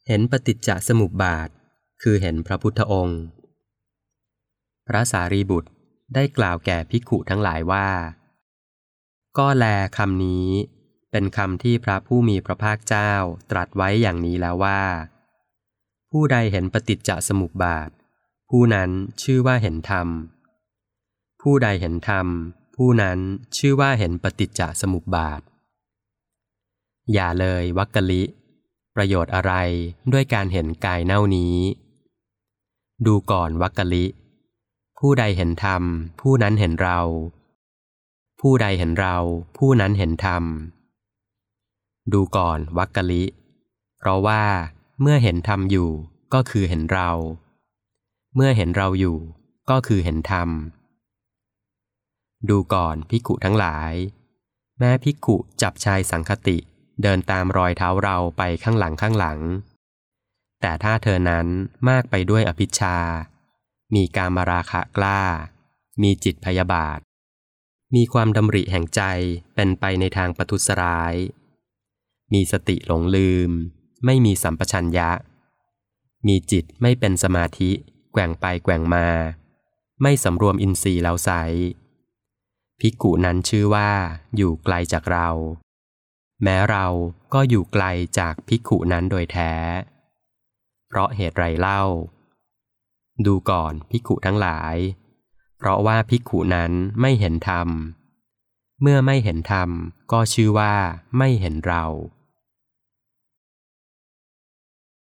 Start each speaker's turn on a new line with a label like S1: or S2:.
S1: เห็นปฏิจจสมุปบาทคือเห็นพระพุทธองค์พระสารีบุตรได้กล่าวแก่ภิกขุทั้งหลายว่าก็แลคำนี้เป็นคำที่พระผู้มีพระภาคเจ้าตรัสไว้อย่างนี้แล้วว่าผู้ใดเห็นปฏิจจสมุปบาทผู้นั้นชื่อว่าเห็นธรรมผู้ใดเห็นธรรมผู้นั้นชื่อว่าเห็นปฏิจจสมุปบาทอย่าเลยวักกลิประโยชน์อะไรด้วยการเห็นกายเน่านี้ดูก่อนวักกลิผู้ใดเห็นธรรมผู้นั้นเห็นเราผู้ใดเห็นเราผู้นั้นเห็นธรรมดูก่อนวักกลิเพราะว่าเมื่อเห็นธรรมอยู่ก็คือเห็นเราเมื่อเห็นเราอยู่ก็คือเห็นธรรมดูก่อนภิกขุทั้งหลายแม้ภิกขุจับชายสังคติเดินตามรอยเท้าเราไปข้างหลังแต่ถ้าเธอนั้นมากไปด้วยอภิชฌามีกามราคะกล้ามีจิตพยาบาทมีความดำริแห่งใจเป็นไปในทางประทุษร้ายมีสติหลงลืมไม่มีสัมปชัญญะมีจิตไม่เป็นสมาธิแกว่งไปแกว่งมาไม่สำรวมอินทรีย์แล้วไซร้ภิกขุนั้นชื่อว่าอยู่ไกลจากเราแม้เราก็อยู่ไกลจากภิกขุนั้นโดยแท้เพราะเหตุไรเล่าดูก่อนภิกขุทั้งหลายเพราะว่าภิกขุนั้นไม่เห็นธรรมเมื่อไม่เห็นธรรมก็ชื่อว่าไม่เห็นเรา